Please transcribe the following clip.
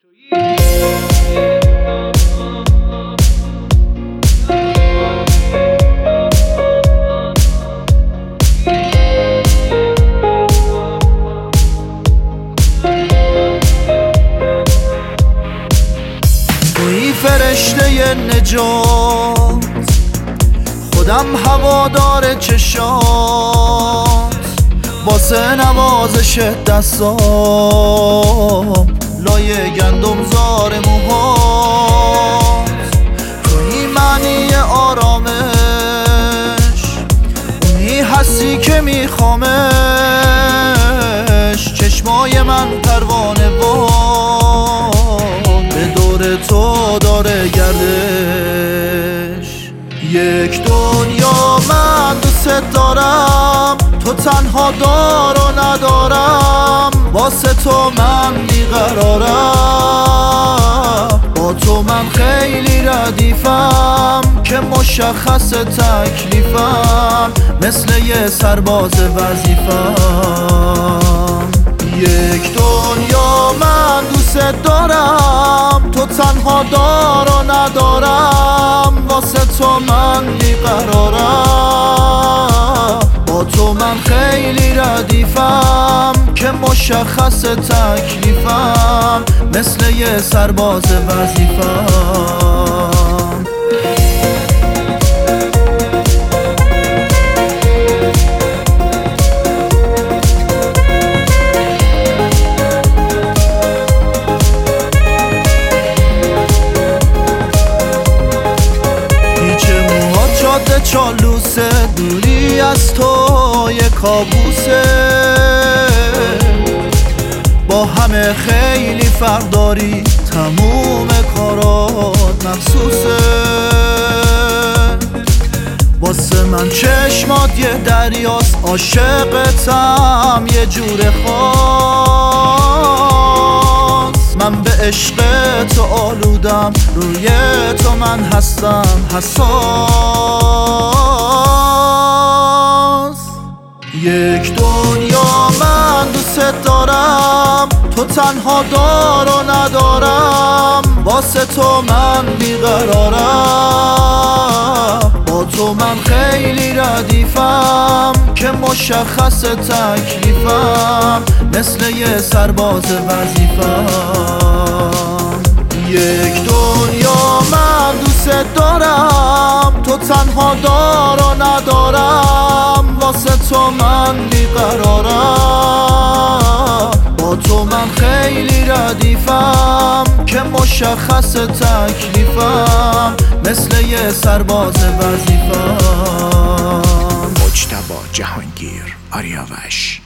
توی فرشته نجات، خودم هوادار چشات، واسه نوازش دستام لایه گندم زار موهات. توی معنی آرامش، اونی هستی که میخوامش. چشمای من پروانه باد، به دور تو داره گردش. یک دنیا من دوست دارم، تو تنها دار و ندارم. واسه تو من بیقرارم، با تو من خیلی ردیفم که مشخص تکلیفم، مثل یه سرباز وظیفم. یک دنیا من دوست دارم، تو تنها دار و ندارم. واسه تو من بیقرارم، با تو من خیلی ردیفم که مشخص تکلیفم، مثل یه سرباز وظیفم. چالوسه، دوری از تو یه کابوسه. با همه خیلی فرق داری، تموم کارات مخصوصه. واسه من چشمات یه دریاست، عاشقتم یه جور خاص. من به عشق تو آلودم، روی تو من هستم حساس. یک دنیا من دوست دارم، تو تنها دار و ندارم. واسه تو من بیقرارم، با تو من خیلی ردیفم که مشخص تکلیفم، مثل یه سرباز وظیفم. یک دنیا من دوست دارم، تو تنها دار و ندارم. واسه تو من بیقرارم، با تو من خیلی ردیفم که مشخص تکلیفم، مثل یه سرباز وظیفم. مجتبی جهانگیر، آریاوش.